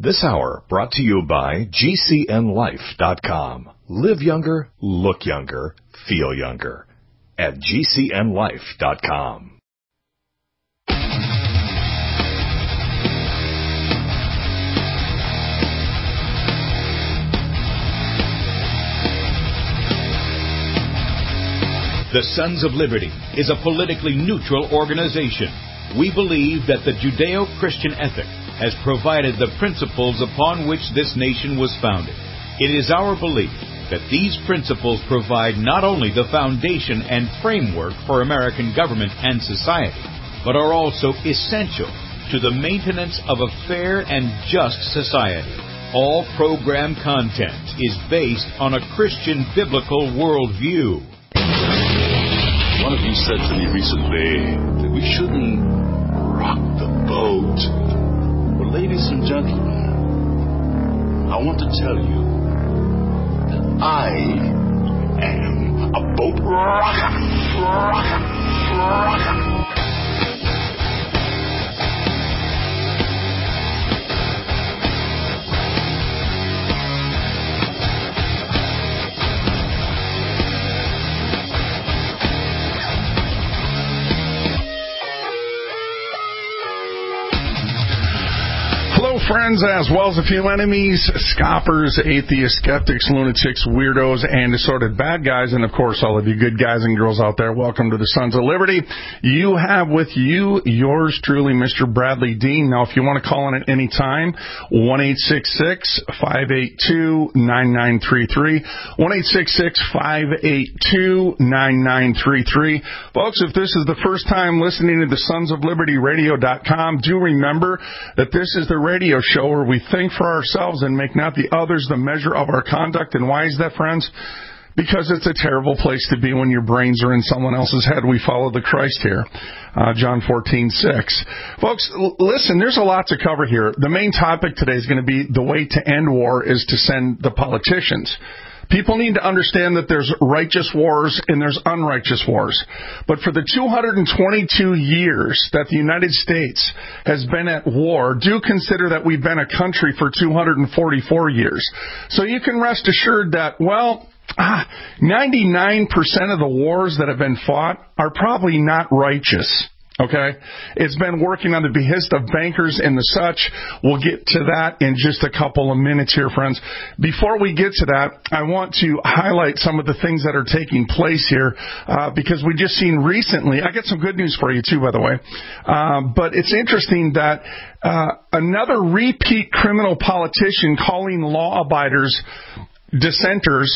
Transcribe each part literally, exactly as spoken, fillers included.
This hour brought to you by G C N life dot com. Live younger, look younger, feel younger at G C N life dot com. The Sons of Liberty is a politically neutral organization. We believe that the Judeo-Christian ethic has provided the principles upon which this nation was founded. It is our belief that these principles provide not only the foundation and framework for American government and society, but are also essential to the maintenance of a fair and just society. All program content is based on a Christian biblical worldview. One of you said to me recently that we shouldn't rock the boat. Well, ladies and gentlemen, I want to tell you that I am a boat rocker, rocker, rocker. Friends, as well as a few enemies, scoffers, atheists, skeptics, lunatics, weirdos, and assorted bad guys, and of course all of you good guys and girls out there, welcome to the Sons of Liberty. You have with you yours truly, Mister Bradley Dean. Now, if you want to call in at any time, one eight six six, five eight two, nine nine three three, one eight six six, five eight two, nine nine three three. Folks, if this is the first time listening to the Sons of Liberty Radio dot com, do remember that this is the radio show where we think for ourselves and make not the others the measure of our conduct. And why is that, friends? Because it's a terrible place to be when your brains are in someone else's head. We follow the Christ here. Uh, John fourteen six. Folks, l- listen, there's a lot to cover here. The main topic today is going to be the way to end war is to send the politicians. People need to understand that there's righteous wars and there's unrighteous wars. But for the two hundred twenty-two years that the United States has been at war, do consider that we've been a country for two hundred forty-four years. So you can rest assured that, well, ah, ninety-nine percent of the wars that have been fought are probably not righteous. Okay? It's been working on the behest of bankers and the such. We'll get to that in just a couple of minutes here, friends. Before we get to that, I want to highlight some of the things that are taking place here, uh, because we just seen recently, I got some good news for you too, by the way, uh, but it's interesting that uh, another repeat criminal politician calling law-abiders dissenters.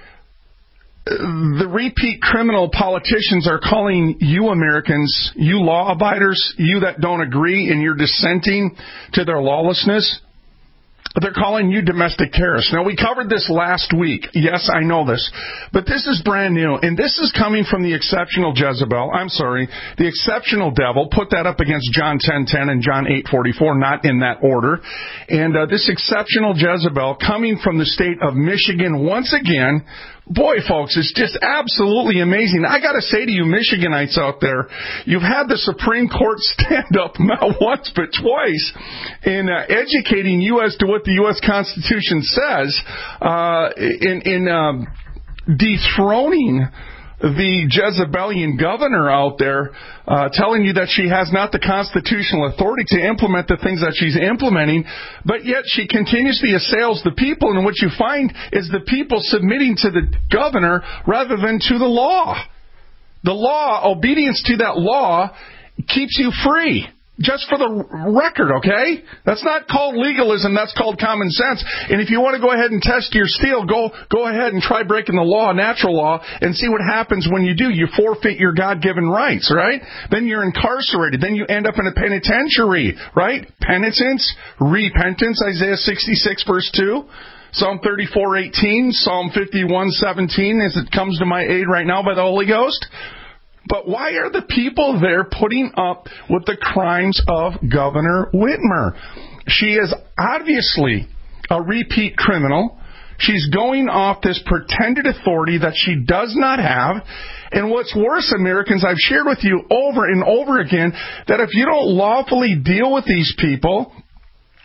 The repeat criminal politicians are calling you Americans, you law-abiders, you that don't agree and you're dissenting to their lawlessness, they're calling you domestic terrorists. Now, we covered this last week. Yes, I know this. But this is brand new. And this is coming from the exceptional Jezebel. I'm sorry. The exceptional devil. Put that up against John ten ten and John eight forty-four, not in that order. And uh, this exceptional Jezebel coming from the state of Michigan once again. Boy, folks, it's just absolutely amazing. I got to say to you Michiganites out there, you've had the Supreme Court stand up not once but twice in uh, educating you as to what the U S Constitution says, uh, in, in um, dethroning the Jezebelian governor out there, uh, telling you that she has not the constitutional authority to implement the things that she's implementing, but yet she continuously assails the people, and what you find is the people submitting to the governor rather than to the law. The law, obedience to that law, keeps you free. Just for the record, okay? That's not called legalism, that's called common sense. And if you want to go ahead and test your steel, go go ahead and try breaking the law, natural law, and see what happens when you do. You forfeit your God-given rights, right? Then you're incarcerated. Then you end up in a penitentiary, right? Penitence, repentance, Isaiah sixty-six, verse two. Psalm thirty-four eighteen, Psalm fifty-one seventeen, as it comes to my aid right now by the Holy Ghost. But why are the people there putting up with the crimes of Governor Whitmer? She is obviously a repeat criminal. She's going off this pretended authority that she does not have. And what's worse, Americans, I've shared with you over and over again that if you don't lawfully deal with these people,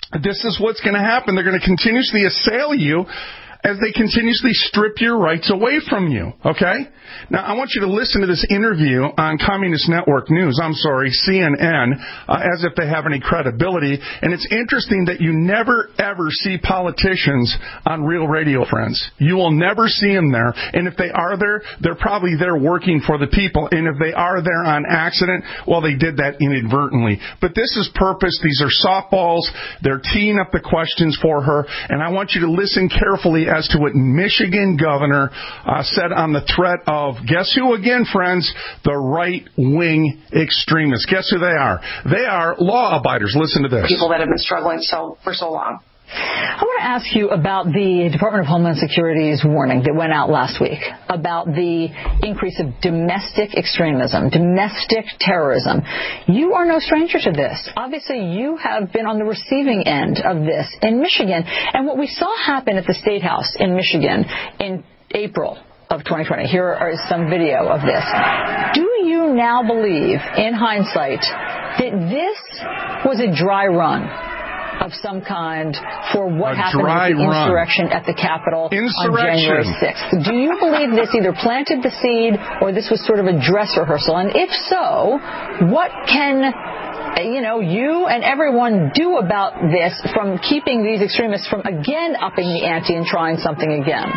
this is what's going to happen. They're going to continuously assail you as they continuously strip your rights away from you, okay? Now, I want you to listen to this interview on Communist Network News, I'm sorry, C N N, uh, as if they have any credibility. And it's interesting that you never, ever see politicians on Real Radio, friends. You will never see them there. And if they are there, they're probably there working for the people. And if they are there on accident, well, they did that inadvertently. But this is purpose. These are softballs. They're teeing up the questions for her. And I want you to listen carefully as to what Michigan governor uh, said on the threat of, guess who again, friends? The right-wing extremists. Guess who they are? They are law abiders. Listen to this. People that have been struggling so for so long. I want to ask you about the Department of Homeland Security's warning that went out last week about the increase of domestic extremism, domestic terrorism. You are no stranger to this. Obviously, you have been on the receiving end of this in Michigan. And what we saw happen at the State House in Michigan in April of twenty twenty, here is some video of this. Do you now believe, in hindsight, that this was a dry run of some kind for what a happened with the run. insurrection at the Capitol on January sixth? Do you believe this either planted the seed or this was sort of a dress rehearsal? And if so, what can, you know, you and everyone do about this from keeping these extremists from again upping the ante and trying something again?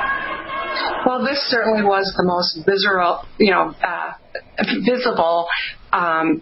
Well, this certainly was the most visceral, you know, uh, visible um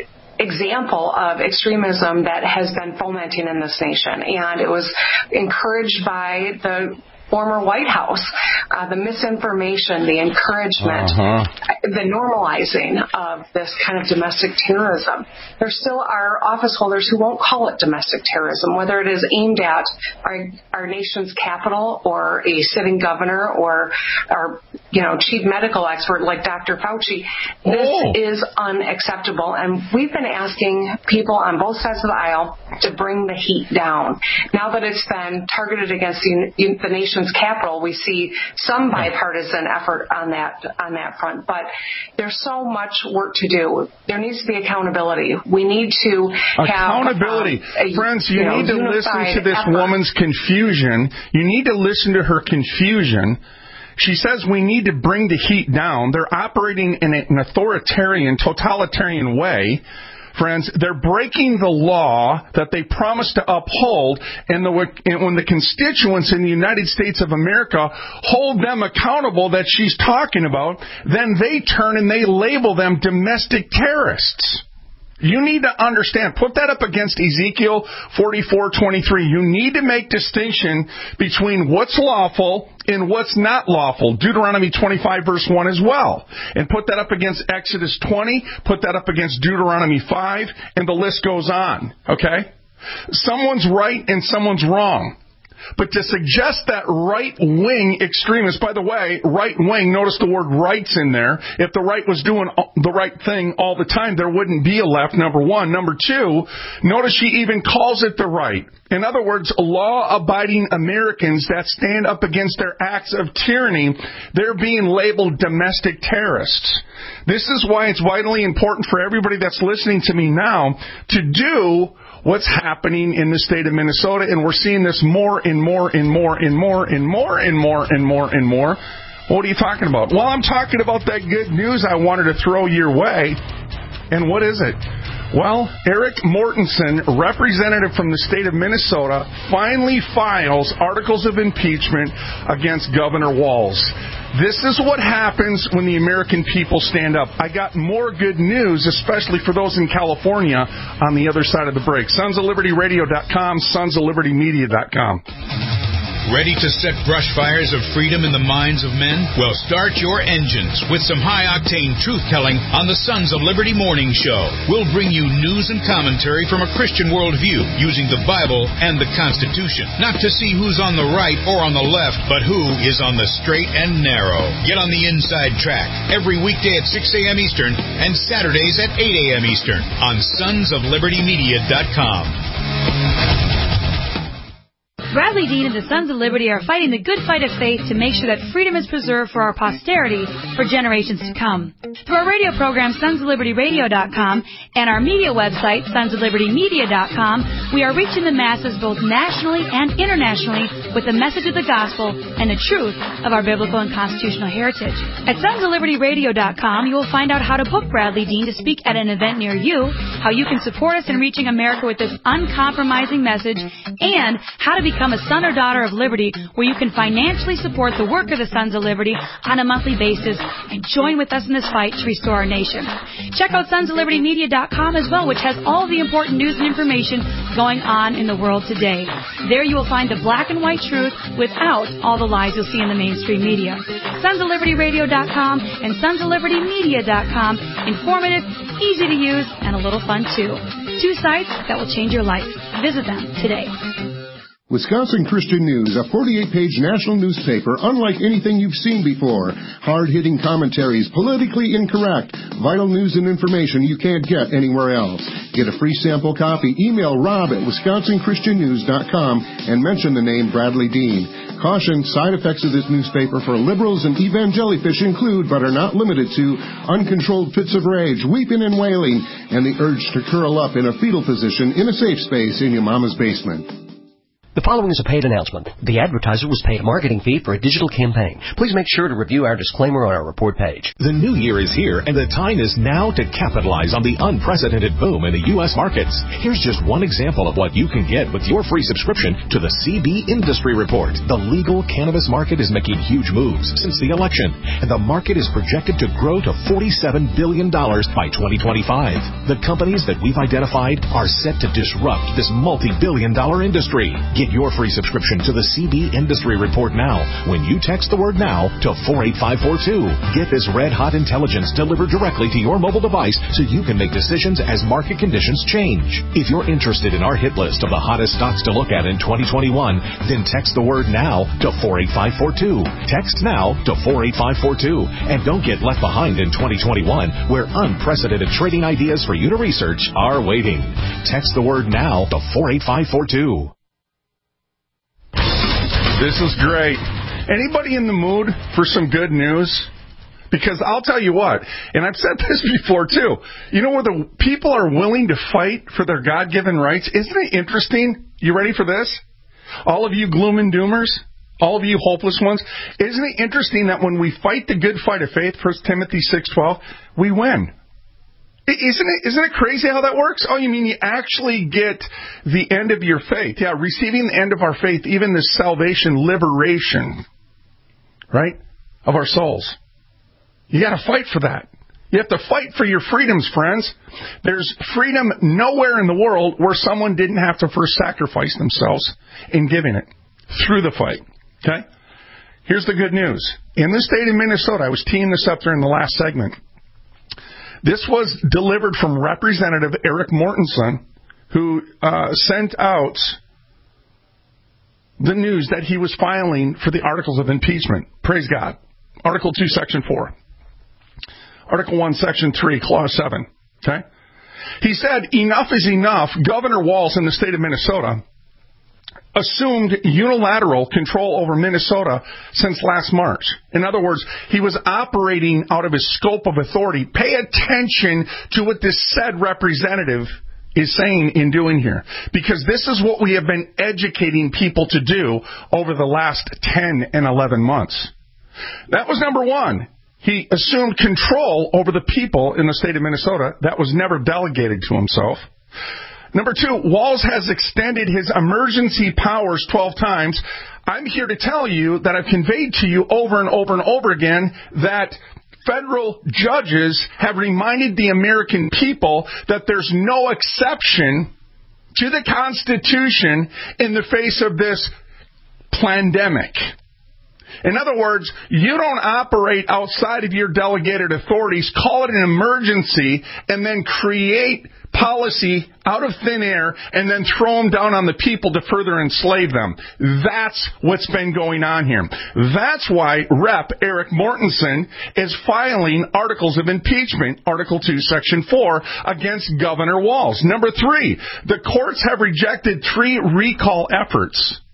example of extremism that has been fomenting in this nation. And it was encouraged by the former White House, uh, the misinformation, the encouragement, uh-huh. the normalizing of this kind of domestic terrorism. There still are office holders who won't call it domestic terrorism, whether it is aimed at our, our nation's capital or a sitting governor or our, you know, chief medical expert like Doctor Fauci. This oh. is unacceptable, and we've been asking people on both sides of the aisle to bring the heat down. Now that it's been targeted against the, the nation capital, we see some bipartisan effort on that on that front, but there's so much work to do. There needs to be accountability. We need to have accountability. Um, a, Friends, you, you need know, to listen to this effort. woman's confusion. You need to listen to her confusion. She says we need to bring the heat down. They're operating in an authoritarian, totalitarian way. Friends, they're breaking the law that they promised to uphold, and, the, and when the constituents in the United States of America hold them accountable that she's talking about, then they turn and they label them domestic terrorists. You need to understand, put that up against Ezekiel forty-four twenty-three. You need to make distinction between what's lawful and what's not lawful. Deuteronomy twenty-five verse one as well. And put that up against Exodus twenty, put that up against Deuteronomy five, and the list goes on. Okay? Someone's right and someone's wrong. But to suggest that right-wing extremists, by the way, right-wing, notice the word right's in there. If the right was doing the right thing all the time, there wouldn't be a left, number one. Number two, notice she even calls it the right. In other words, law-abiding Americans that stand up against their acts of tyranny, they're being labeled domestic terrorists. This is why it's vitally important for everybody that's listening to me now to do what's happening in the state of Minnesota, and we're seeing this more and more and more and more and more and more and more and more. What are you talking about? Well, I'm talking about that good news I wanted to throw your way. And what is it? Well, Eric Mortensen, representative from the state of Minnesota, finally files articles of impeachment against Governor Walz. This is what happens when the American people stand up. I got more good news, especially for those in California, on the other side of the break. sons of liberty radio dot com, sons of liberty media dot com. Ready to set brush fires of freedom in the minds of men? Well, start your engines with some high-octane truth-telling on the Sons of Liberty Morning Show. We'll bring you news and commentary from a Christian worldview using the Bible and the Constitution. Not to see who's on the right or on the left, but who is on the straight and narrow. Get on the inside track every weekday at six a.m. Eastern and Saturdays at eight a.m. Eastern on sons of liberty media dot com. Bradley Dean and the Sons of Liberty are fighting the good fight of faith to make sure that freedom is preserved for our posterity for generations to come. Through our radio program, sons of liberty radio dot com, and our media website, sons of liberty media dot com, we are reaching the masses both nationally and internationally with the message of the gospel and the truth of our biblical and constitutional heritage. At sons of liberty radio dot com, you will find out how to book Bradley Dean to speak at an event near you, how you can support us in reaching America with this uncompromising message, and how to become a son or daughter of liberty, where you can financially support the work of the Sons of Liberty on a monthly basis and join with us in this fight to restore our nation. Check out sons of liberty media dot com as well, which has all the important news and information going on in the world today. There you will find the black and white truth without all the lies you'll see in the mainstream media. sons of liberty radio dot com and sons of liberty media dot com. Informative, easy to use, and a little fun too. Two sites that will change your life. Visit them today. Wisconsin Christian News, a forty-eight page national newspaper unlike anything you've seen before. Hard-hitting commentaries, politically incorrect, vital news and information you can't get anywhere else. Get a free sample copy. Email Rob at wisconsin christian news dot com and mention the name Bradley Dean. Caution, side effects of this newspaper for liberals and evangelifish include, but are not limited to, uncontrolled fits of rage, weeping and wailing, and the urge to curl up in a fetal position in a safe space in your mama's basement. The following is a paid announcement. The advertiser was paid a marketing fee for a digital campaign. Please make sure to review our disclaimer on our report page. The new year is here, and the time is now to capitalize on the unprecedented boom in the U S markets. Here's just one example of what you can get with your free subscription to the C B Industry Report. The legal cannabis market is making huge moves since the election, and the market is projected to grow to forty-seven billion dollars by twenty twenty-five. The companies that we've identified are set to disrupt this multi-billion dollar industry. Get your free subscription to the C B Industry Report now when you text the word NOW to four eight five four two. Get this red-hot intelligence delivered directly to your mobile device so you can make decisions as market conditions change. If you're interested in our hit list of the hottest stocks to look at in twenty twenty-one, then text the word NOW to four eight five four two. Text NOW to four eight five four two. And don't get left behind in twenty twenty-one, where unprecedented trading ideas for you to research are waiting. Text the word NOW to four eight five four two. This is great. Anybody in the mood for some good news? Because I'll tell you what, and I've said this before too, you know where the people are willing to fight for their God-given rights? Isn't it interesting? You ready for this? All of you gloom and doomers, all of you hopeless ones, isn't it interesting that when we fight the good fight of faith, First Timothy six twelve, we win? Isn't it, isn't it crazy how that works? Oh, you mean you actually get the end of your faith. Yeah, receiving the end of our faith, even the salvation, liberation, right, of our souls. You got to fight for that. You have to fight for your freedoms, friends. There's freedom nowhere in the world where someone didn't have to first sacrifice themselves in giving it through the fight. Okay? Here's the good news. In the state of Minnesota, I was teeing this up during the last segment. This was delivered from Representative Eric Mortensen, who uh, sent out the news that he was filing for the articles of impeachment. Praise God. Article two, Section four. Article one, Section three, Clause seven. Okay? He said, enough is enough. Governor Walz in the state of Minnesota assumed unilateral control over Minnesota since last March. In other words, he was operating out of his scope of authority. Pay attention to what this said representative is saying in doing here, because this is what we have been educating people to do over the last ten and eleven months. That was number one. He assumed control over the people in the state of Minnesota. That was never delegated to himself. Number two, Walz has extended his emergency powers twelve times. I'm here to tell you that I've conveyed to you over and over and over again that federal judges have reminded the American people that there's no exception to the Constitution in the face of this pandemic. In other words, you don't operate outside of your delegated authorities, call it an emergency, and then create policy out of thin air and then throw them down on the people to further enslave them. That's what's been going on here. That's why Representative Eric Mortensen is filing articles of impeachment, Article two, Section four, against Governor Walz. Number three, the courts have rejected three recall efforts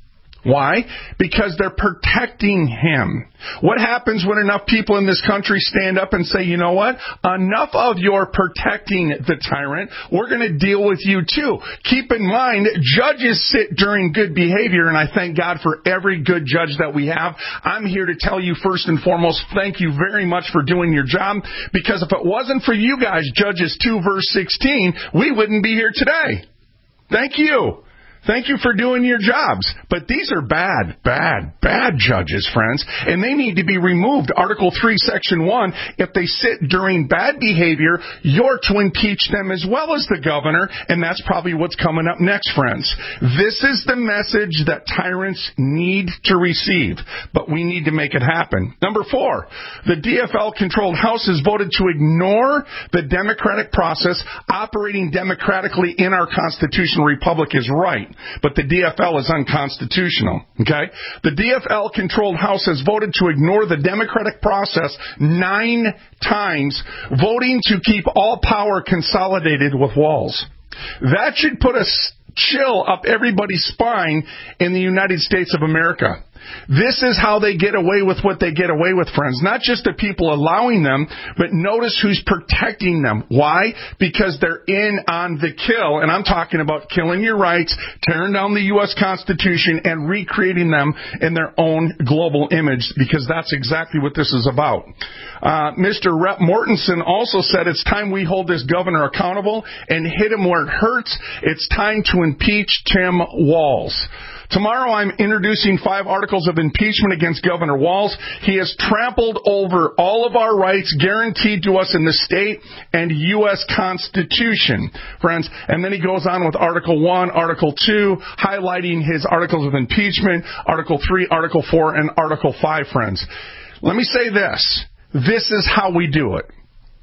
Why? Because they're protecting him. What happens when enough people in this country stand up and say, you know what? Enough of your protecting the tyrant. We're going to deal with you too. Keep in mind, judges sit during good behavior, and I thank God for every good judge that we have. I'm here to tell you first and foremost, thank you very much for doing your job, because if it wasn't for you guys, Judges two verse sixteen, we wouldn't be here today. Thank you. Thank you for doing your jobs. But these are bad, bad, bad judges, friends, and they need to be removed. Article three, Section one, if they sit during bad behavior, you're to impeach them as well as the governor, and that's probably what's coming up next, friends. This is the message that tyrants need to receive, but we need to make it happen. Number four, the D F L-controlled House has voted to ignore the democratic process. Operating democratically in our constitutional republic is right, but the D F L is unconstitutional, okay? The D F L-controlled House has voted to ignore the democratic process nine times, voting to keep all power consolidated with Walz. That should put a chill up everybody's spine in the United States of America. This is how they get away with what they get away with, friends. Not just the people allowing them, but notice who's protecting them. Why? Because they're in on the kill. And I'm talking about killing your rights, tearing down the U S Constitution, and recreating them in their own global image, because that's exactly what this is about. Uh, Mister Rep Mortensen also said it's time we hold this governor accountable and hit him where it hurts. It's time to impeach Tim Walz. Tomorrow I'm introducing five articles of impeachment against Governor Walz. He has trampled over all of our rights guaranteed to us in the state and U S Constitution, friends. And then he goes on with Article one, Article two, highlighting his articles of impeachment, Article three, Article four, and Article five, friends. Let me say this. This is how we do it.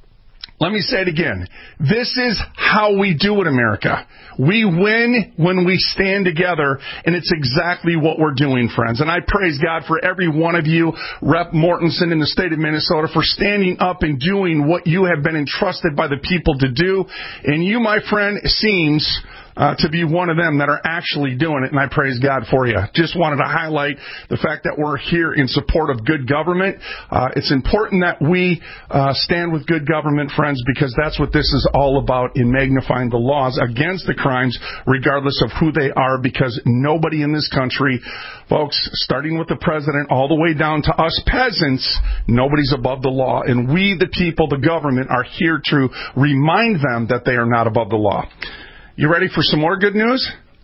Let me say it again. This is how we do it, America. We win when we stand together, and it's exactly what we're doing, friends. And I praise God for every one of you, Rep Mortensen in the state of Minnesota, for standing up and doing what you have been entrusted by the people to do. And you, my friend, seems Uh, to be one of them that are actually doing it, and I praise God for you. Just wanted to highlight the fact that we're here in support of good government. Uh, it's important that we uh, stand with good government, friends, because that's what this is all about, in magnifying the laws against the crimes, regardless of who they are, because nobody in this country, folks, starting with the president all the way down to us peasants, nobody's above the law, and we, the people, the government, are here to remind them that they are not above the law. You ready for some more good news?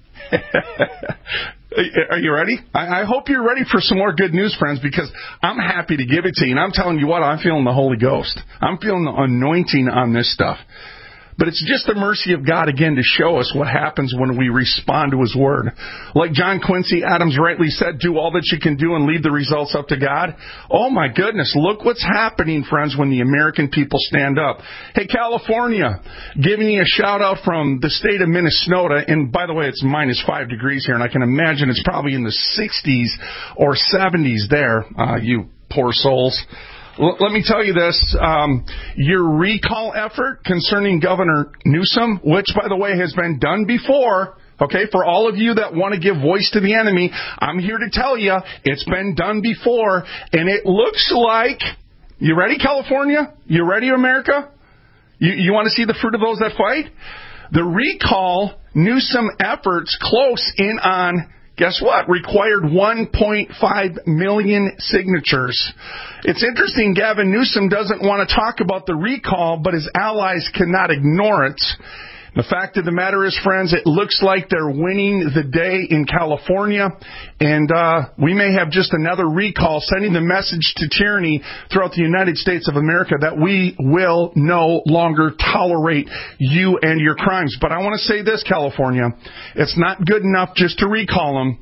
Are you ready? I hope you're ready for some more good news, friends, because I'm happy to give it to you. And I'm telling you what, I'm feeling the Holy Ghost. I'm feeling the anointing on this stuff. But it's just the mercy of God, again, to show us what happens when we respond to His Word. Like John Quincy Adams rightly said, do all that you can do and leave the results up to God. Oh, my goodness, look what's happening, friends, when the American people stand up. Hey, California, giving you a shout-out from the state of Minnesota. And, by the way, it's minus five degrees here, and I can imagine it's probably in the sixties or seventies there, uh, you poor souls. Let me tell you this, um, your recall effort concerning Governor Newsom, which, by the way, has been done before, okay, for all of you that want to give voice to the enemy, I'm here to tell you it's been done before, and it looks like, you ready, California? You ready, America? You, you want to see the fruit of those that fight? The recall Newsom efforts close in on, guess what? Required one point five million signatures. It's interesting, Gavin Newsom doesn't want to talk about the recall, but his allies cannot ignore it. The fact of the matter is, friends, it looks like they're winning the day in California, and uh, we may have just another recall sending the message to tyranny throughout the United States of America that we will no longer tolerate you and your crimes. But I want to say this, California, it's not good enough just to recall them.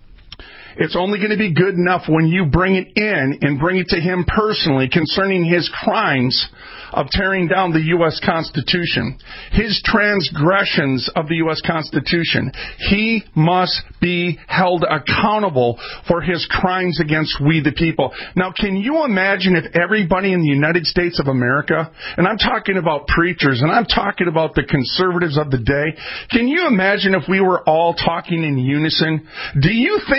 It's only going to be good enough when you bring it in and bring it to him personally concerning his crimes of tearing down the U S Constitution, his transgressions of the U S Constitution. He must be held accountable for his crimes against we the people. Now, can you imagine if everybody in the United States of America, and I'm talking about preachers, and I'm talking about the conservatives of the day, can you imagine if we were all talking in unison? Do you think the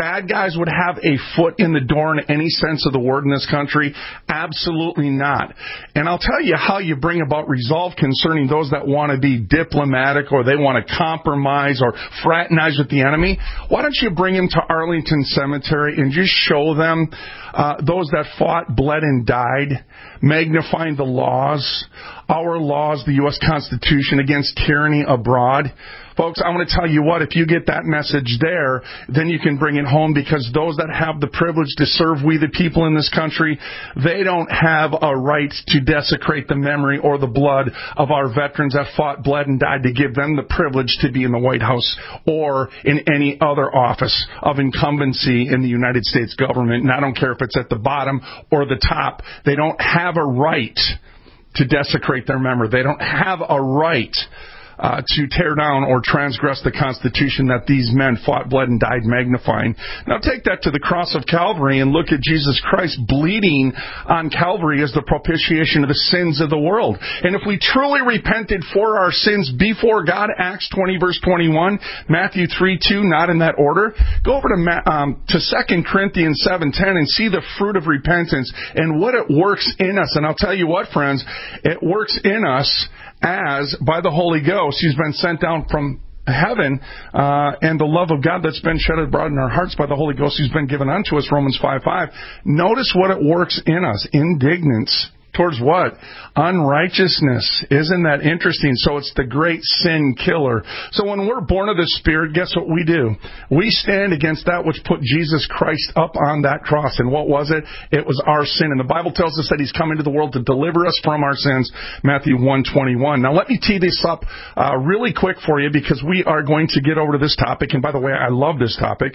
bad guys would have a foot in the door in any sense of the word in this country? Absolutely not. And I'll tell you how you bring about resolve concerning those that want to be diplomatic or they want to compromise or fraternize with the enemy. Why don't you bring them to Arlington Cemetery and just show them uh, those that fought, bled, and died, magnifying the laws, our laws, the U S Constitution against tyranny abroad. Folks, I want to tell you what, if you get that message there, then you can bring it home, because those that have the privilege to serve we the people in this country, they don't have a right to desecrate the memory or the blood of our veterans that fought, bled, and died to give them the privilege to be in the White House or in any other office of incumbency in the United States government. And I don't care if it's at the bottom or the top. They don't have a right to desecrate their memory. They don't have a right Uh, to tear down or transgress the Constitution that these men fought, bled, and died magnifying. Now take that to the cross of Calvary and look at Jesus Christ bleeding on Calvary as the propitiation of the sins of the world. And if we truly repented for our sins before God, Acts twenty, verse twenty-one, Matthew three, two, not in that order, go over to, um, to Second Corinthians seven, ten and see the fruit of repentance and what it works in us. And I'll tell you what, friends, it works in us as, by the Holy Ghost, He's been sent down from heaven, uh, and the love of God that's been shed abroad in our hearts by the Holy Ghost who's been given unto us, Romans five, five. Notice what it works in us. Indignance. Towards what? Unrighteousness. Isn't that interesting? So it's the great sin killer. So when we're born of the Spirit, guess what we do? We stand against that which put Jesus Christ up on that cross. And what was it? It was our sin. And the Bible tells us that He's come into the world to deliver us from our sins, Matthew one twenty-one. Now let me tee this up uh, really quick for you, because we are going to get over to this topic. And by the way, I love this topic.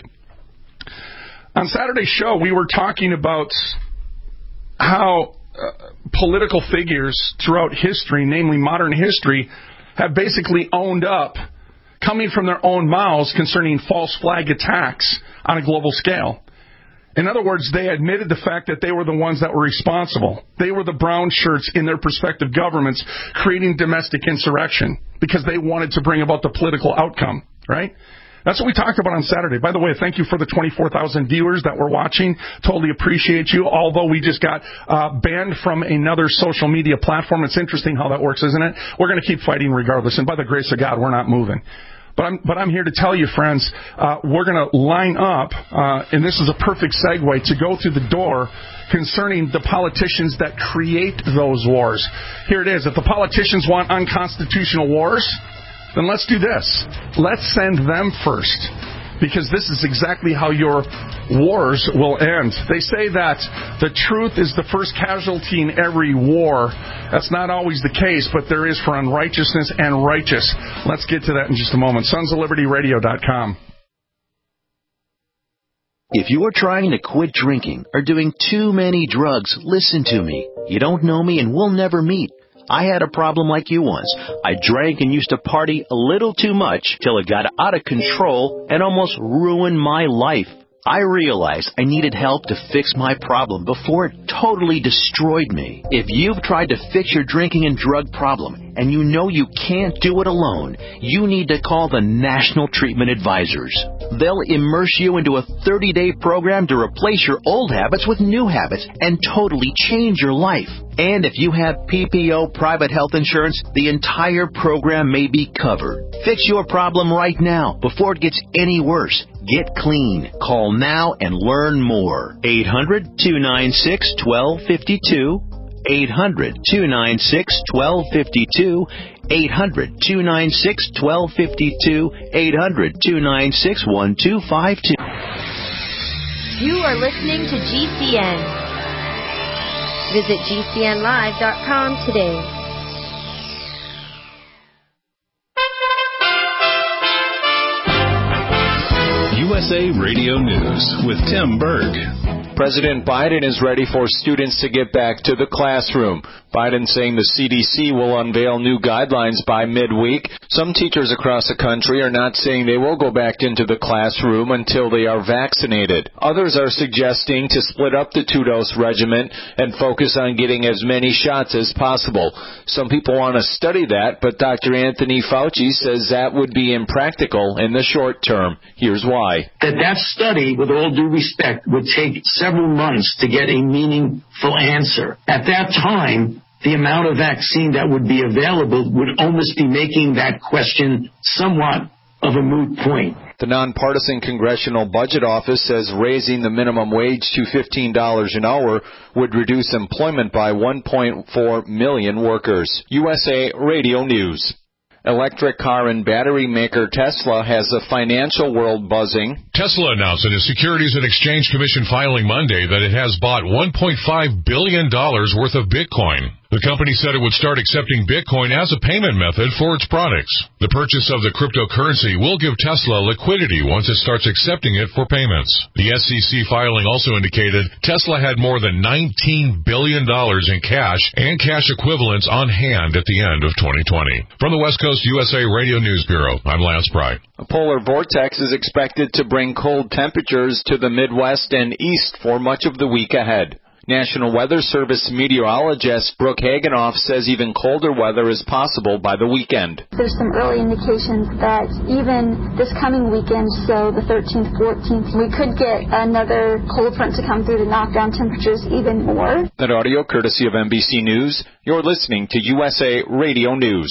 On Saturday's show, we were talking about how Uh, political figures throughout history, namely modern history, have basically owned up, coming from their own mouths, concerning false flag attacks on a global scale. In other words, they admitted the fact that they were the ones that were responsible. They were the brown shirts in their respective governments creating domestic insurrection because they wanted to bring about the political outcome, right? That's what we talked about on Saturday. By the way, thank you for the twenty-four thousand viewers that were watching. Totally appreciate you. Although we just got uh, banned from another social media platform. It's interesting how that works, isn't it? We're going to keep fighting regardless. And by the grace of God, we're not moving. But I'm, but I'm here to tell you, friends, uh, we're going to line up, uh, and this is a perfect segue to go through the door concerning the politicians that create those wars. Here it is. If the politicians want unconstitutional wars, then let's do this. Let's send them first, because this is exactly how your wars will end. They say that the truth is the first casualty in every war. That's not always the case, but there is for unrighteousness and righteous. Let's get to that in just a moment. Sons of Liberty Radio dot com. If you are trying to quit drinking or doing too many drugs, listen to me. You don't know me and we'll never meet. I had a problem like you once. I drank and used to party a little too much till it got out of control and almost ruined my life. I realized I needed help to fix my problem before it totally destroyed me. If you've tried to fix your drinking and drug problem and you know you can't do it alone, you need to call the National Treatment Advisors. They'll immerse you into a thirty-day program to replace your old habits with new habits and totally change your life. And if you have P P O private health insurance, the entire program may be covered. Fix your problem right now before it gets any worse. Get clean. Call now and learn more. eight hundred, two nine six, one two five two. eight hundred, two nine six, one two five two. eight hundred, two nine six, one two five two. eight hundred, two nine six, one two five two. You are listening to G C N. Visit G C N live dot com today. U S A Radio News with Tim Berg. President Biden is ready for students to get back to the classroom. Biden saying the C D C will unveil new guidelines by midweek. Some teachers across the country are not saying they will go back into the classroom until they are vaccinated. Others are suggesting to split up the two-dose regimen and focus on getting as many shots as possible. Some people want to study that, but Doctor Anthony Fauci says that would be impractical in the short term. Here's why. That that study, with all due respect, would take several months to get a meaningful answer. At that time, the amount of vaccine that would be available would almost be making that question somewhat of a moot point. The nonpartisan Congressional Budget Office says raising the minimum wage to fifteen dollars an hour would reduce employment by one point four million workers. U S A Radio News. Electric car and battery maker Tesla has the financial world buzzing. Tesla announced in a Securities and Exchange Commission filing Monday that it has bought one point five billion dollars worth of Bitcoin. The company said it would start accepting Bitcoin as a payment method for its products. The purchase of the cryptocurrency will give Tesla liquidity once it starts accepting it for payments. The S E C filing also indicated Tesla had more than nineteen billion dollars in cash and cash equivalents on hand at the end of twenty twenty. From the West Coast U S A Radio News Bureau, I'm Lance Pry. A polar vortex is expected to bring cold temperatures to the Midwest and East for much of the week ahead. National Weather Service meteorologist Brooke Hagenoff says even colder weather is possible by the weekend. There's some early indications that even this coming weekend, so the thirteenth, fourteenth, we could get another cold front to come through to knock down temperatures even more. That audio courtesy of N B C News. You're listening to U S A Radio News.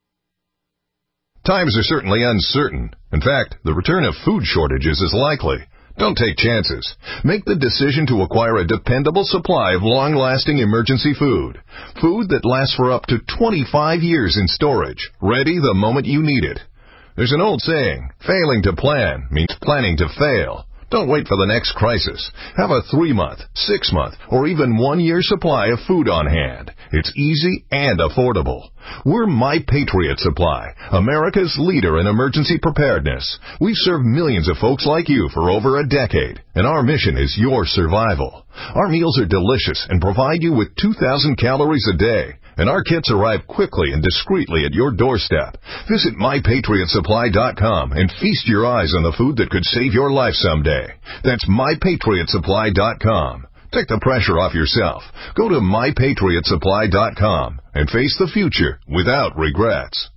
Times are certainly uncertain. In fact, the return of food shortages is likely. Don't take chances. Make the decision to acquire a dependable supply of long-lasting emergency food. Food that lasts for up to twenty-five years in storage, ready the moment you need it. There's an old saying, failing to plan means planning to fail. Don't wait for the next crisis. Have a three-month, six-month, or even one-year supply of food on hand. It's easy and affordable. We're My Patriot Supply, America's leader in emergency preparedness. We've served millions of folks like you for over a decade, and our mission is your survival. Our meals are delicious and provide you with two thousand calories a day, and our kits arrive quickly and discreetly at your doorstep. Visit my patriot supply dot com and feast your eyes on the food that could save your life someday. That's my patriot supply dot com. Take the pressure off yourself. Go to my patriot supply dot com and face the future without regrets.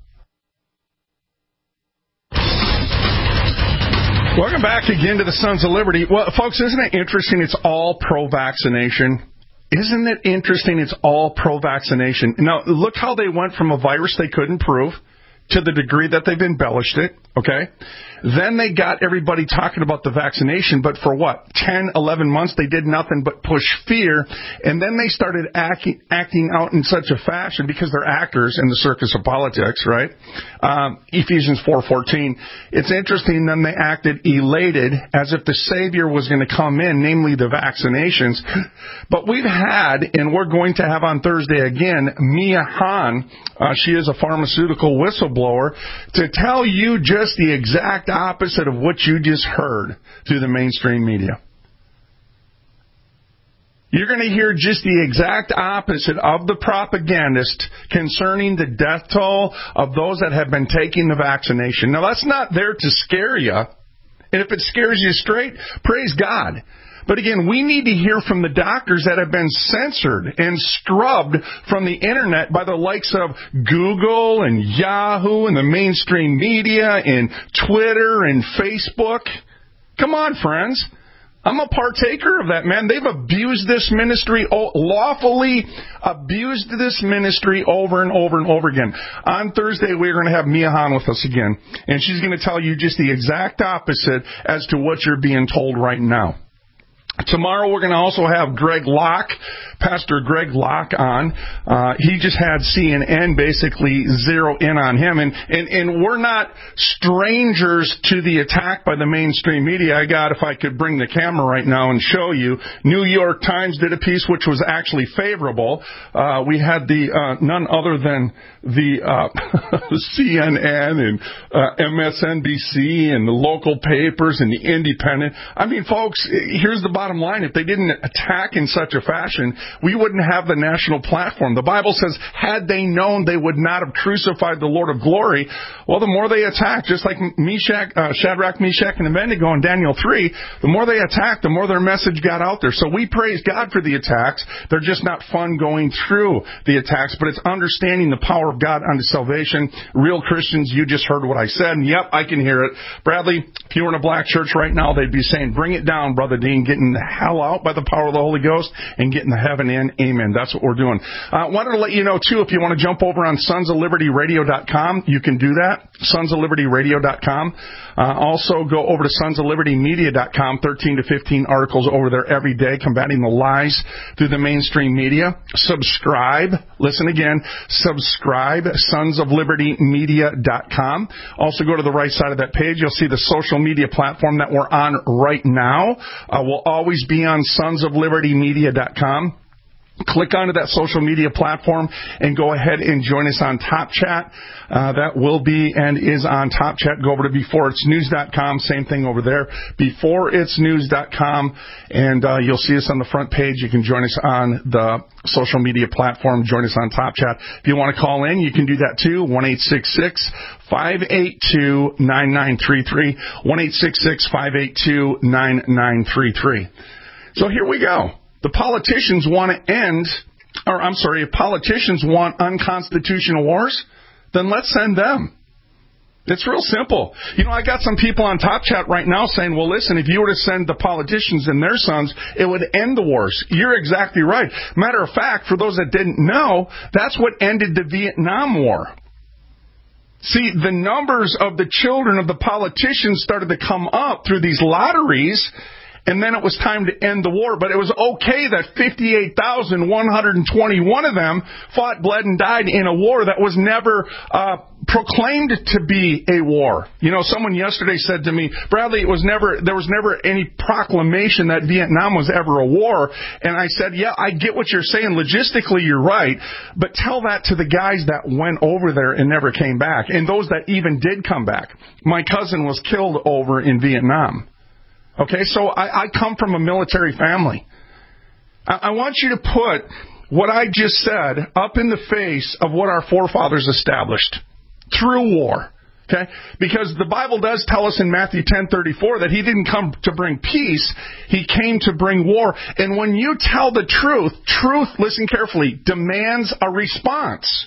Welcome back again to the Sons of Liberty. Well, folks, isn't it interesting? It's all pro-vaccination. Isn't it interesting? It's all pro-vaccination. Now, look how they went from a virus they couldn't prove to the degree that they've embellished it, okay? Then they got everybody talking about the vaccination, but for what, ten, eleven months, they did nothing but push fear, and then they started acting, acting out in such a fashion, because they're actors in the circus of politics, right? Um, Ephesians four fourteen, it's interesting, then they acted elated as if the Savior was going to come in, namely the vaccinations. But we've had, and we're going to have on Thursday again, Mia Han, uh, she is a pharmaceutical whistleblower, to tell you just the exact opposite of what you just heard through the mainstream media. You're going to hear just the exact opposite of the propagandist concerning the death toll of those that have been taking the vaccination. Now, that's not there to scare you. And if it scares you straight, praise God. But again, we need to hear from the doctors that have been censored and scrubbed from the internet by the likes of Google and Yahoo and the mainstream media and Twitter and Facebook. Come on, friends. I'm a partaker of that, man. They've abused this ministry, lawfully abused this ministry over and over and over again. On Thursday, we're going to have Mia Han with us again, and she's going to tell you just the exact opposite as to what you're being told right now. Tomorrow we're going to also have Greg Locke, Pastor Greg Locke on. Uh, he just had C N N basically zero in on him. And, and, and we're not strangers to the attack by the mainstream media. I got, if I could bring the camera right now and show you, New York Times did a piece which was actually favorable. Uh, we had the, uh, none other than the, uh, C N N and, uh, M S N B C and the local papers and the Independent. I mean, folks, here's the bottom line. If they didn't attack in such a fashion, we wouldn't have the national platform. The Bible says, had they known, they would not have crucified the Lord of glory. Well, the more they attack, just like Meshach, uh, Shadrach, Meshach, and Abednego in Daniel three, the more they attack, the more their message got out there. So we praise God for the attacks. They're just not fun going through the attacks, but it's understanding the power of God unto salvation. Real Christians, you just heard what I said, and yep, I can hear it. Bradley, if you were in a black church right now, they'd be saying, bring it down, Brother Dean, getting the hell out by the power of the Holy Ghost and getting the heaven in. Amen. That's what we're doing. I uh, wanted to let you know, too, if you want to jump over on sons of liberty radio dot com, you can do that, sons of liberty radio dot com. Uh, also, go over to sons of liberty media dot com, thirteen to fifteen articles over there every day, combating the lies through the mainstream media. Subscribe. Listen again. Subscribe, sons of liberty media dot com. Also, go to the right side of that page. You'll see the social media platform that we're on right now. Uh, we'll always be on sons of liberty media dot com. Click onto that social media platform and go ahead and join us on Top Chat. Uh, that will be and is on Top Chat. Go over to before it's news dot com. Same thing over there. before it's news dot com. And uh, you'll see us on the front page. You can join us on the social media platform. Join us on Top Chat. If you want to call in, you can do that too. one eight six six, five eight two, nine nine three three. one eight six six, five eight two, nine nine three three. So here we go. The politicians want to end, or I'm sorry, if politicians want unconstitutional wars, then let's send them. It's real simple. You know, I got some people on Top Chat right now saying, well, listen, if you were to send the politicians and their sons, it would end the wars. You're exactly right. Matter of fact, for those that didn't know, that's what ended the Vietnam War. See, the numbers of the children of the politicians started to come up through these lotteries, and then it was time to end the war. But it was okay that fifty-eight thousand one hundred twenty-one of them fought, bled, and died in a war that was never uh, proclaimed to be a war. You know, someone yesterday said to me, Bradley, it was never there was never any proclamation that Vietnam was ever a war. And I said, yeah, I get what you're saying. Logistically, you're right. But tell that to the guys that went over there and never came back, and those that even did come back. My cousin was killed over in Vietnam. Okay, so I, I come from a military family. I, I want you to put what I just said up in the face of what our forefathers established through war. Okay, because the Bible does tell us in Matthew ten thirty-four that he didn't come to bring peace, he came to bring war. And when you tell the truth, truth, listen carefully, demands a response.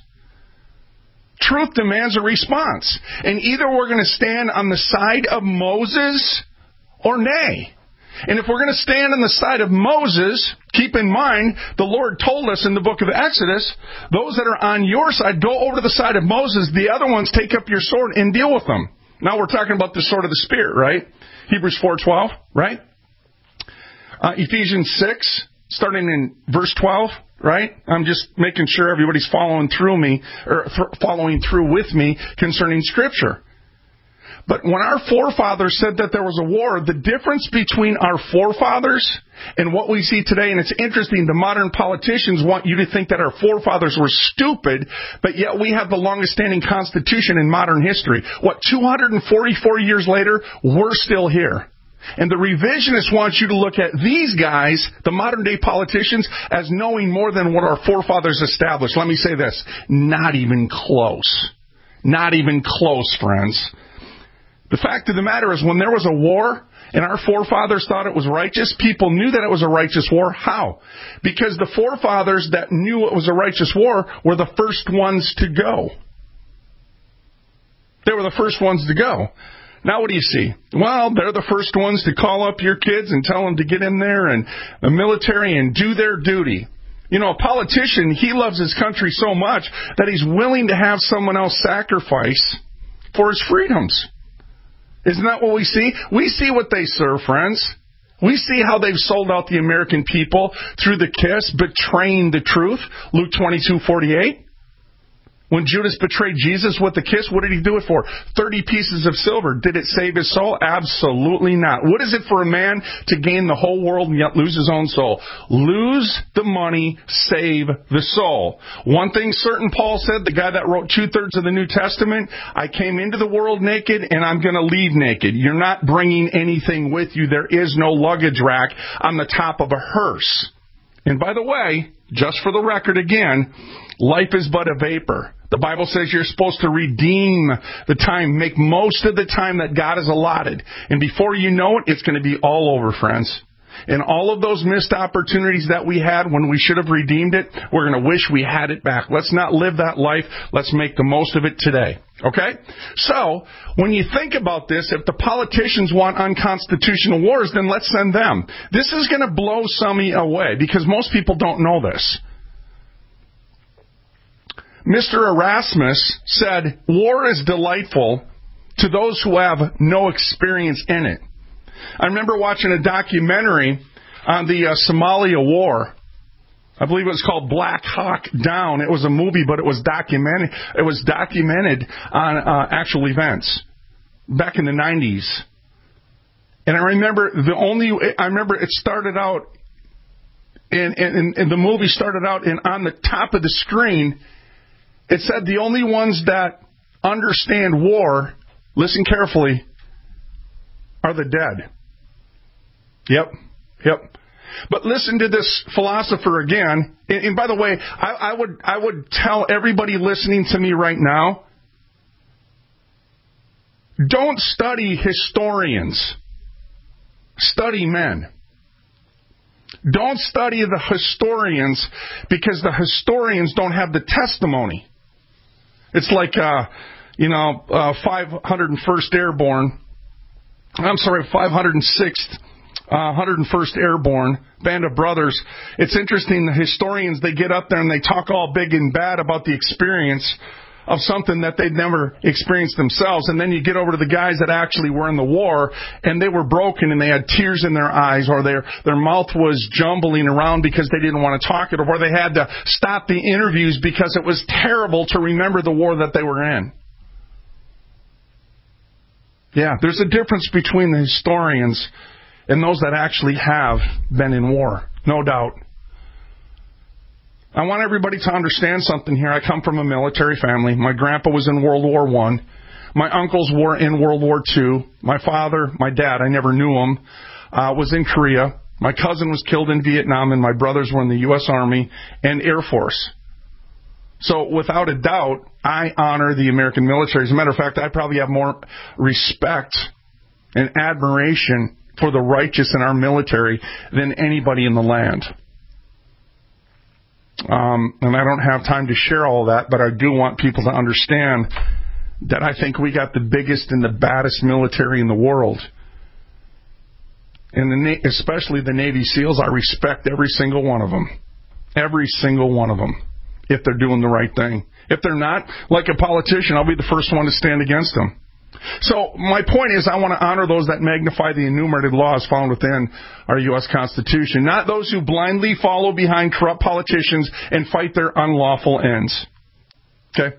Truth demands a response. And either we're going to stand on the side of Moses or nay. And if we're going to stand on the side of Moses, keep in mind, the Lord told us in the book of Exodus, those that are on your side, go over to the side of Moses. The other ones, take up your sword and deal with them. Now we're talking about the sword of the Spirit, right? Hebrews four twelve, right? Uh, Ephesians six, starting in verse twelve, right? I'm just making sure everybody's following through me, or th- following through with me concerning Scripture. But when our forefathers said that there was a war, the difference between our forefathers and what we see today, and it's interesting, the modern politicians want you to think that our forefathers were stupid, but yet we have the longest standing constitution in modern history. What, two hundred forty-four years later, we're still here. And the revisionists want you to look at these guys, the modern day politicians, as knowing more than what our forefathers established. Let me say this, not even close. Not even close, friends. The fact of the matter is, when there was a war and our forefathers thought it was righteous, people knew that it was a righteous war. How? Because the forefathers that knew it was a righteous war were the first ones to go. They were the first ones to go. Now what do you see? Well, they're the first ones to call up your kids and tell them to get in there and the military and do their duty. You know, a politician, he loves his country so much that he's willing to have someone else sacrifice for his freedoms. Isn't that what we see? We see what they serve, friends. We see how they've sold out the American people through the kiss, betraying the truth. Luke twenty-two forty-eight. When Judas betrayed Jesus with the kiss, what did he do it for? thirty pieces of silver. Did it save his soul? Absolutely not. What is it for a man to gain the whole world and yet lose his own soul? Lose the money, save the soul. One thing certain, Paul said, the guy that wrote two-thirds of the New Testament, I came into the world naked and I'm going to leave naked. You're not bringing anything with you. There is no luggage rack on the top of a hearse. And by the way, just for the record again, life is but a vapor. The Bible says you're supposed to redeem the time, make most of the time that God has allotted. And before you know it, it's going to be all over, friends. And all of those missed opportunities that we had when we should have redeemed it, we're going to wish we had it back. Let's not live that life. Let's make the most of it today. Okay? So, when you think about this, if the politicians want unconstitutional wars, then let's send them. This is going to blow some away because most people don't know this. Mister Erasmus said, war is delightful to those who have no experience in it. I remember watching a documentary on the uh, Somalia War. I believe it was called Black Hawk Down. It was a movie, but it was documented. It was documented on uh, actual events back in the nineties. And I remember the only. I remember it started out, and, and, and the movie started out, and on the top of the screen, it said the only ones that understand war, listen carefully, are the dead. Yep, yep. But listen to this philosopher again. And, and by the way, I, I would I would tell everybody listening to me right now, don't study historians. Study men. Don't study the historians because the historians don't have the testimony. It's like, uh, you know, uh, five hundred first Airborne. I'm sorry, five hundred sixth, uh, one hundred first Airborne, Band of Brothers. It's interesting, the historians, they get up there and they talk all big and bad about the experience of something that they'd never experienced themselves. And then you get over to the guys that actually were in the war, and they were broken and they had tears in their eyes, or their their mouth was jumbling around because they didn't want to talk it, or they had to stop the interviews because it was terrible to remember the war that they were in. Yeah, there's a difference between the historians and those that actually have been in war, no doubt. I want everybody to understand something here. I come from a military family. My grandpa was in World War One. My uncles were in World War Two. My father, my dad, I never knew him, uh, was in Korea. My cousin was killed in Vietnam, and my brothers were in the U S Army and Air Force. So without a doubt, I honor the American military. As a matter of fact, I probably have more respect and admiration for the righteous in our military than anybody in the land. Um, and I don't have time to share all that, but I do want people to understand that I think we got the biggest and the baddest military in the world. And the, especially the Navy SEALs, I respect every single one of them. Every single one of them. If they're doing the right thing. If they're not, like a politician, I'll be the first one to stand against them. So my point is, I want to honor those that magnify the enumerated laws found within our U S Constitution, not those who blindly follow behind corrupt politicians and fight their unlawful ends. Okay?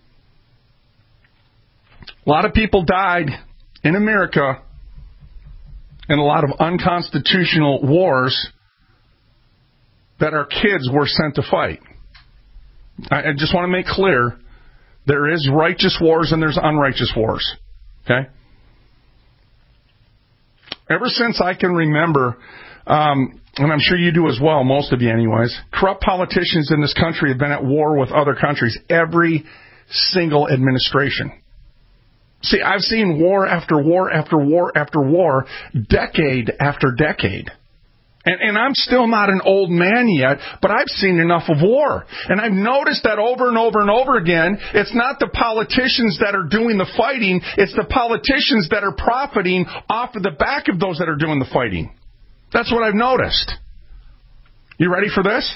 A lot of people died in America in a lot of unconstitutional wars that our kids were sent to fight. I just want to make clear, there is righteous wars and there's unrighteous wars. Okay? Ever since I can remember, um, and I'm sure you do as well, most of you anyways, corrupt politicians in this country have been at war with other countries, every single administration. See, I've seen war after war after war after war, decade after decade. And, and I'm still not an old man yet, but I've seen enough of war. And I've noticed that over and over and over again, it's not the politicians that are doing the fighting, it's the politicians that are profiting off of the back of those that are doing the fighting. That's what I've noticed. You ready for this?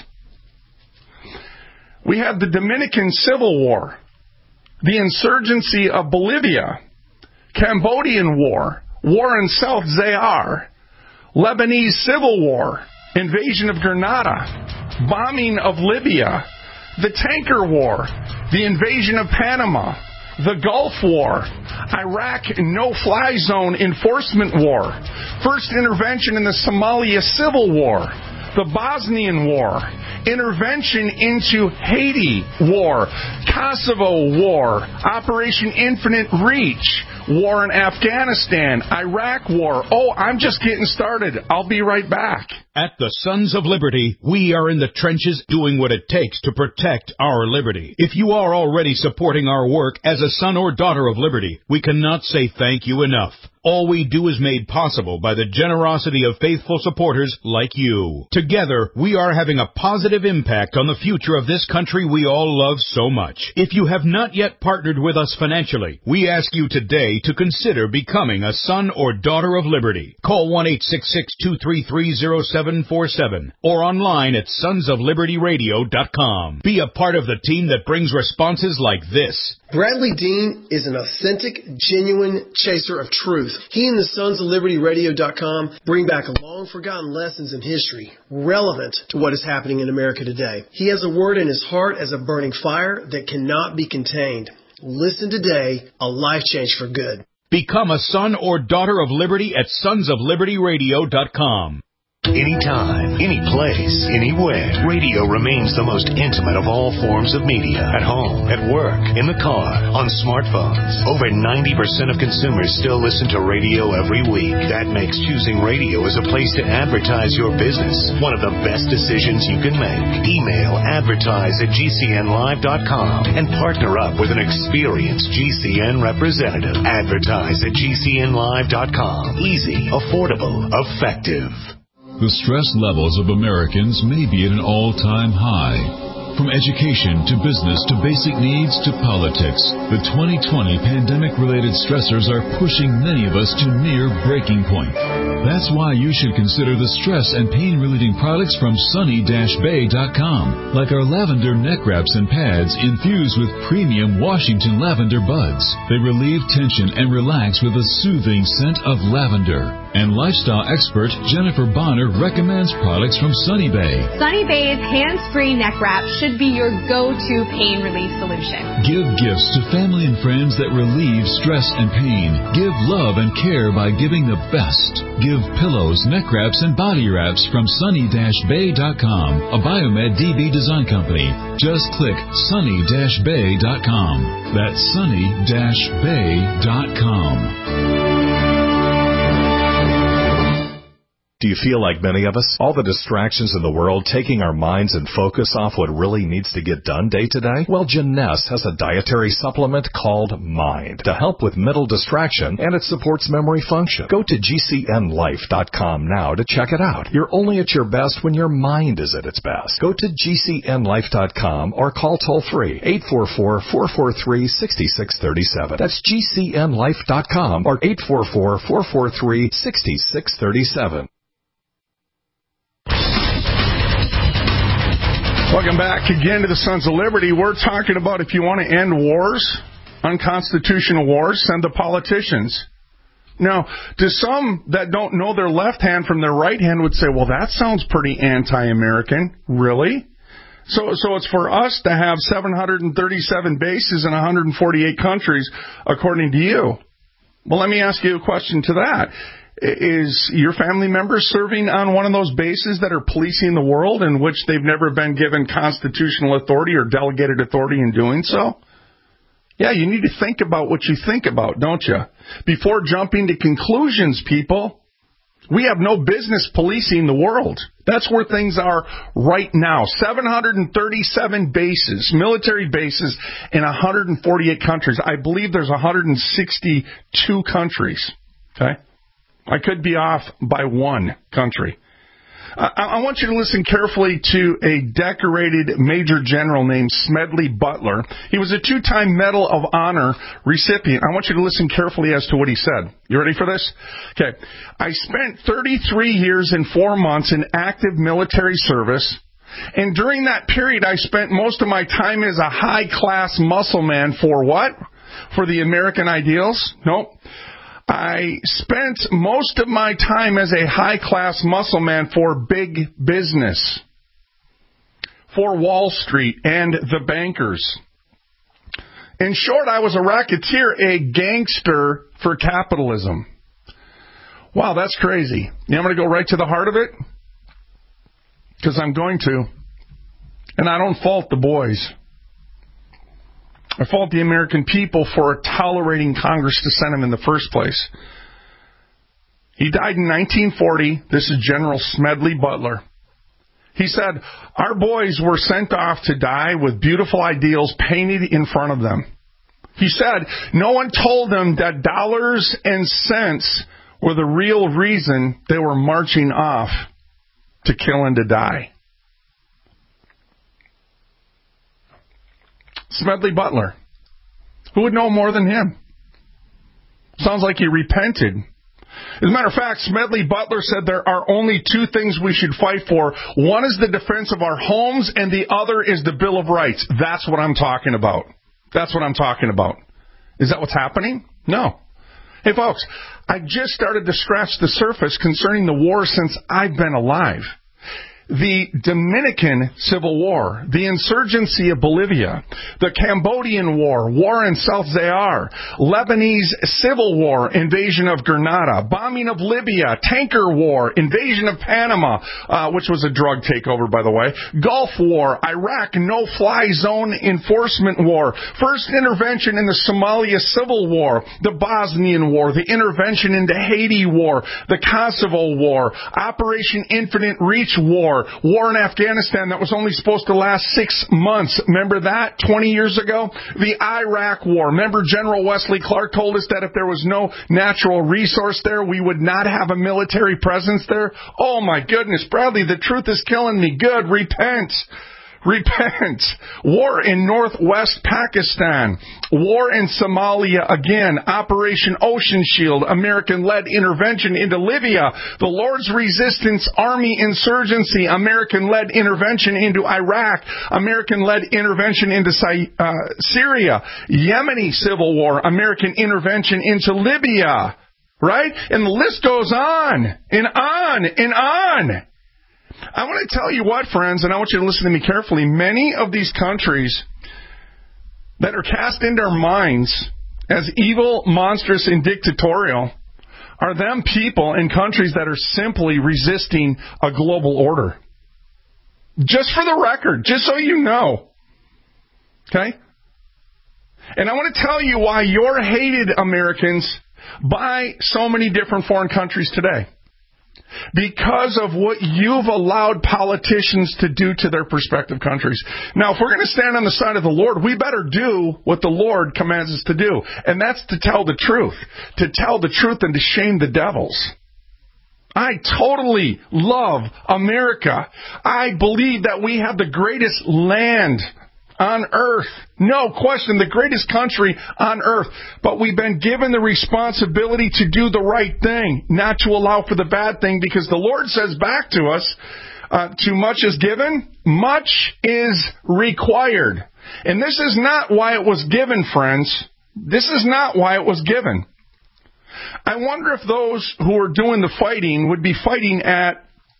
We have the Dominican Civil War, the insurgency of Bolivia, Cambodian War, war in South Zaire, Lebanese civil war, invasion of Grenada, bombing of Libya, the tanker war, the invasion of Panama, the Gulf War, Iraq no-fly zone enforcement war, first intervention in the Somalia civil war, the Bosnian War, intervention into Haiti War, Kosovo War, Operation Infinite Reach, war in Afghanistan, Iraq War. Oh, I'm just getting started. I'll be right back. At the Sons of Liberty, we are in the trenches doing what it takes to protect our liberty. If you are already supporting our work as a son or daughter of liberty, we cannot say thank you enough. All we do is made possible by the generosity of faithful supporters like you. Together, we are having a positive impact on the future of this country we all love so much. If you have not yet partnered with us financially, we ask you today to consider becoming a son or daughter of liberty. Call one eight six six, two three three, zero seven four seven or online at sons of liberty radio dot com. Be a part of the team that brings responses like this. Bradley Dean is an authentic, genuine chaser of truth. He and the Sons of Liberty Radio dot com bring back long-forgotten lessons in history relevant to what is happening in America today. He has a word in his heart as a burning fire that cannot be contained. Listen today, a life change for good. Become a son or daughter of liberty at sons of liberty radio dot com. Anytime, any place, anywhere, radio remains the most intimate of all forms of media. At home, at work, in the car, on smartphones. Over ninety percent of consumers still listen to radio every week. That makes choosing radio as a place to advertise your business one of the best decisions you can make. Email advertise at G C N live dot com and partner up with an experienced G C N representative. Advertise at G C N live dot com. Easy, affordable, effective. The stress levels of Americans may be at an all-time high. From education to business to basic needs to politics, the twenty twenty pandemic-related stressors are pushing many of us to near breaking point. That's why you should consider the stress and pain-relieving products from sunny dash bay dot com, like our lavender neck wraps and pads infused with premium Washington lavender buds. They relieve tension and relax with a soothing scent of lavender. And lifestyle expert Jennifer Bonner recommends products from Sunny Bay. Sunny Bay's hands-free neck wrap should be your go-to pain relief solution. Give gifts to family and friends that relieve stress and pain. Give love and care by giving the best. Give pillows, neck wraps, and body wraps from sunny dash bay dot com, a Biomed D B design company. Just click sunny dash bay dot com. That's sunny dash bay dot com. Do you feel like many of us? All the distractions in the world taking our minds and focus off what really needs to get done day to day? Well, Jeunesse has a dietary supplement called Mind to help with mental distraction, and it supports memory function. Go to G C N life dot com now to check it out. You're only at your best when your mind is at its best. Go to G C N life dot com or call toll-free eight four four, four four three, six six three seven. That's G C N life dot com or eight four four, four four three, six six three seven. Welcome back again to the Sons of Liberty. We're talking about if you want to end wars, unconstitutional wars, send the politicians. Now, to some that don't know their left hand from their right hand would say, well, that sounds pretty anti-American. Really? So, so it's for us to have seven hundred thirty-seven bases in one hundred forty-eight countries, according to you. Well, let me ask you a question to that. Is your family member serving on one of those bases that are policing the world in which they've never been given constitutional authority or delegated authority in doing so? Yeah, you need to think about what you think about, don't you? Before jumping to conclusions, people. We have no business policing the world. That's where things are right now. seven hundred thirty-seven bases, military bases in one hundred forty-eight countries. I believe there's one hundred sixty-two countries. Okay? I could be off by one country. Uh, I want you to listen carefully to a decorated Major General named Smedley Butler. He was a two-time Medal of Honor recipient. I want you to listen carefully as to what he said. You ready for this? Okay. I spent thirty-three years and four months in active military service, and during that period I spent most of my time as a high-class muscle man for what? For the American ideals? Nope. I spent most of my time as a high-class muscle man for big business, for Wall Street and the bankers. In short, I was a racketeer, a gangster for capitalism. Wow, that's crazy. You want me to go right to the heart of it? Because I'm going to. And I don't fault the boys. I fault the American people for tolerating Congress to send him in the first place. He died in nineteen forty. This is General Smedley Butler. He said, our boys were sent off to die with beautiful ideals painted in front of them. He said, no one told them that dollars and cents were the real reason they were marching off to kill and to die. Smedley Butler. Who would know more than him? Sounds like he repented. As a matter of fact, Smedley Butler said there are only two things we should fight for. One is the defense of our homes, and the other is the Bill of Rights. That's what I'm talking about. That's what I'm talking about. Is that what's happening? No. Hey, folks, I just started to scratch the surface concerning the war since I've been alive. The Dominican Civil War, the insurgency of Bolivia, the Cambodian War, war in South Zaire, Lebanese Civil War, invasion of Grenada, bombing of Libya, tanker war, invasion of Panama, uh, which was a drug takeover, by the way, Gulf War, Iraq no-fly zone enforcement war, first intervention in the Somalia Civil War, the Bosnian War, the intervention into Haiti War, the Kosovo War, Operation Infinite Reach War, War in Afghanistan that was only supposed to last six months. Remember that twenty years ago? The Iraq War. Remember General Wesley Clark told us that if there was no natural resource there, we would not have a military presence there? Oh my goodness, Bradley, the truth is killing me. Good, repent. Repent. War in northwest Pakistan. War in Somalia again. Operation Ocean Shield. American-led intervention into Libya. The Lord's Resistance Army insurgency. American-led intervention into Iraq. American-led intervention into uh, Syria. Yemeni civil war. American intervention into Libya. Right? And the list goes on and on and on. I want to tell you what, friends, and I want you to listen to me carefully. Many of these countries that are cast into our minds as evil, monstrous, and dictatorial are them people in countries that are simply resisting a global order. Just for the record, just so you know. Okay? And I want to tell you why you're hated, Americans, by so many different foreign countries today. Because of what you've allowed politicians to do to their prospective countries. Now, if we're going to stand on the side of the Lord, we better do what the Lord commands us to do. And that's to tell the truth. To tell the truth and to shame the devils. I totally love America. I believe that we have the greatest land on earth. No question, the greatest country on earth. But we've been given the responsibility to do the right thing, not to allow for the bad thing, because the Lord says back to us, uh, too much is given, much is required. And this is not why it was given, friends. This is not why it was given. I wonder if those who are doing the fighting would be fighting at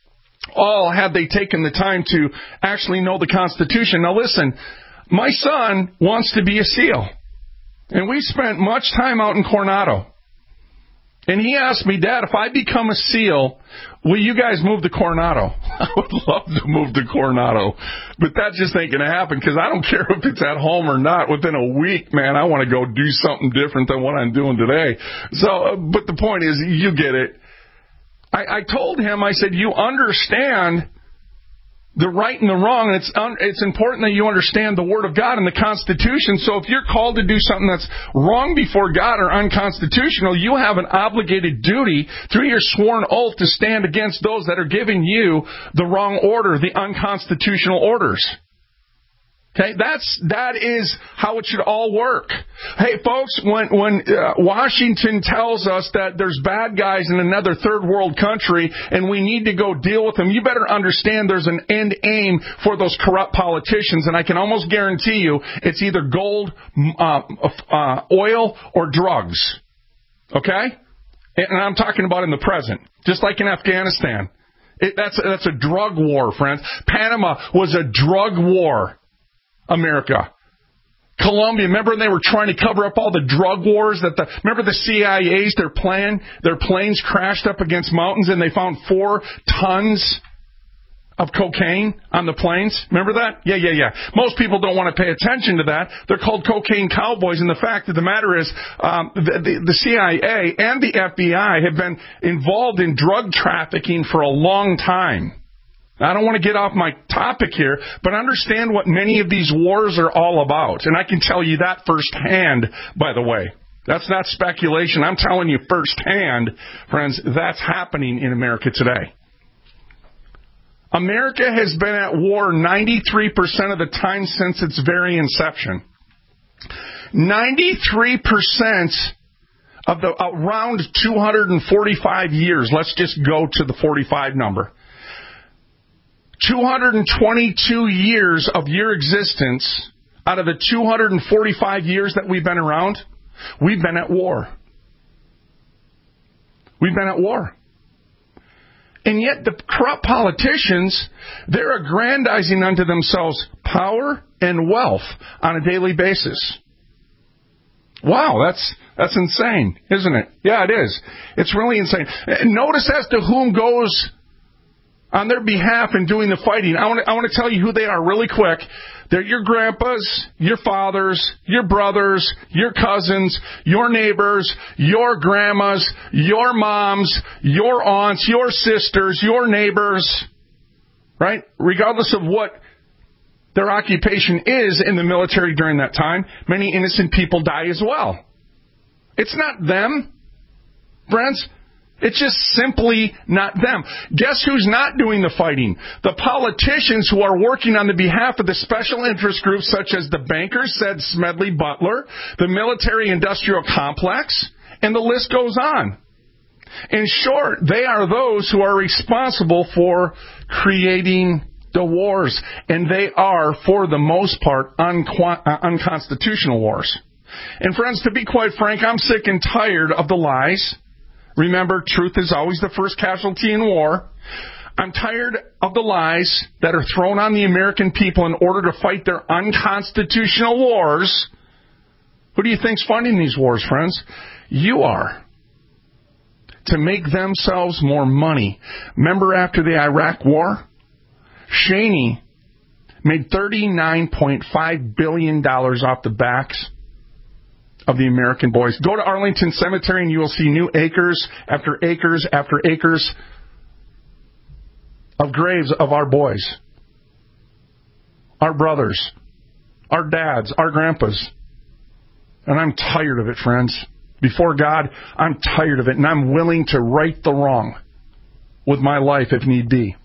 all had they taken the time to actually know the Constitution. Now listen, my son wants to be a SEAL. And we spent much time out in Coronado. And he asked me, Dad, if I become a SEAL, will you guys move to Coronado? I would love to move to Coronado. But that just ain't going to happen, because I don't care if it's at home or not. Within a week, man, I want to go do something different than what I'm doing today. So, uh, but the point is, you get it. I, I told him, I said, you understand the right and the wrong, and it's un, it's important that you understand the Word of God and the Constitution. So if you're called to do something that's wrong before God or unconstitutional, you have an obligated duty through your sworn oath to stand against those that are giving you the wrong order, the unconstitutional orders. Okay, that's, that is how it should all work. Hey, folks, when, when uh, Washington tells us that there's bad guys in another third world country and we need to go deal with them, you better understand there's an end aim for those corrupt politicians. And I can almost guarantee you it's either gold, uh, uh, oil, or drugs. Okay? And I'm talking about in the present, just like in Afghanistan. It, that's, that's a drug war, friends. Panama was a drug war, America. Colombia, remember they were trying to cover up all the drug wars that the, remember the C I A's, their plan, their planes crashed up against mountains and they found four tons of cocaine on the planes. Remember that? Yeah, yeah, yeah. Most people don't want to pay attention to that. They're called cocaine cowboys, and the fact of the matter is um, the, the, the C I A and the F B I have been involved in drug trafficking for a long time. I don't want to get off my topic here, but understand what many of these wars are all about. And I can tell you that firsthand, by the way. That's not speculation. I'm telling you firsthand, friends, that's happening in America today. America has been at war ninety-three percent of the time since its very inception. ninety-three percent of the around two hundred forty-five years, let's just go to the forty-five number. two hundred twenty-two years of your existence out of the two hundred forty-five years that we've been around, we've been at war. We've been at war. And yet the corrupt politicians, they're aggrandizing unto themselves power and wealth on a daily basis. Wow, that's that's insane, isn't it? Yeah, it is. It's really insane. Notice as to whom goes on their behalf in doing the fighting. I want to, I want to tell you who they are really quick. They're your grandpas, your fathers, your brothers, your cousins, your neighbors, your grandmas, your moms, your aunts, your sisters, your neighbors, right? Regardless of what their occupation is in the military during that time, many innocent people die as well. It's not them, friends. It's just simply not them. Guess who's not doing the fighting? The politicians who are working on the behalf of the special interest groups such as the bankers, said Smedley Butler, the military-industrial complex, and the list goes on. In short, they are those who are responsible for creating the wars, and they are, for the most part, unqu- uh, unconstitutional wars. And friends, to be quite frank, I'm sick and tired of the lies. Remember, truth is always the first casualty in war. I'm tired of the lies that are thrown on the American people in order to fight their unconstitutional wars. Who do you think's funding these wars, friends? You are. To make themselves more money. Remember after the Iraq War? Cheney made thirty-nine point five billion dollars off the backs of the American boys. Go to Arlington Cemetery and you will see new acres after acres after acres of graves of our boys, our brothers, our dads, our grandpas. And I'm tired of it, friends. Before God, I'm tired of it, and I'm willing to right the wrong with my life if need be.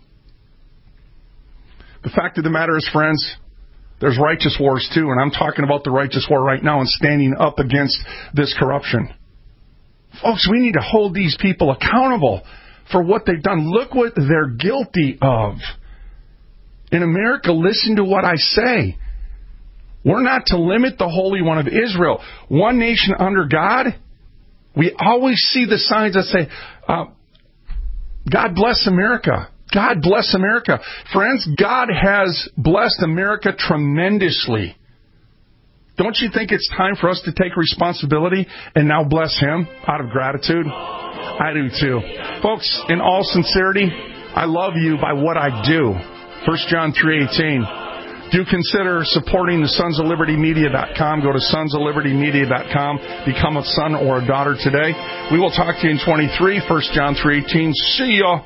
The fact of the matter is, friends, there's righteous wars too, and I'm talking about the righteous war right now and standing up against this corruption. Folks, we need to hold these people accountable for what they've done. Look what they're guilty of. In America, listen to what I say. We're not to limit the Holy One of Israel. One nation under God. We always see the signs that say, uh, God bless America. God bless America. Friends, God has blessed America tremendously. Don't you think it's time for us to take responsibility and now bless Him out of gratitude? I do too. Folks, in all sincerity, I love you by what I do. First John three eighteen. Do consider supporting the Sons of Liberty Media dot com. Go to Sons of Liberty Media dot com. Become a son or a daughter today. We will talk to you in twenty-three. First John three eighteen. See ya.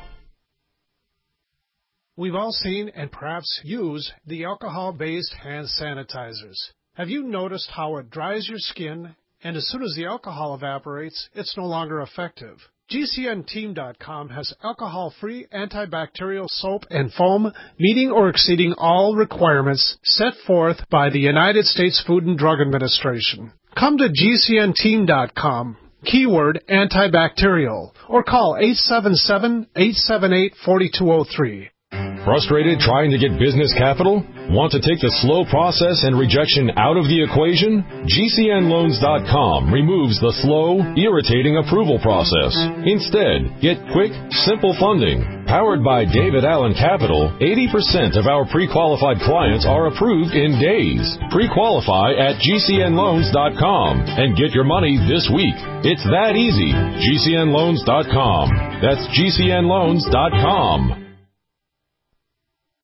We've all seen and perhaps use the alcohol-based hand sanitizers. Have you noticed how it dries your skin, and as soon as the alcohol evaporates, it's no longer effective? G C N team dot com has alcohol-free antibacterial soap and foam meeting or exceeding all requirements set forth by the United States Food and Drug Administration. Come to G C N team dot com, keyword antibacterial, or call eight seven seven, eight seven eight, four two zero three. Frustrated trying to get business capital? Want to take the slow process and rejection out of the equation? G C N loans dot com removes the slow, irritating approval process. Instead, get quick, simple funding. Powered by David Allen Capital, eighty percent of our pre-qualified clients are approved in days. Pre-qualify at G C N loans dot com and get your money this week. It's that easy. G C N loans dot com. That's G C N loans dot com.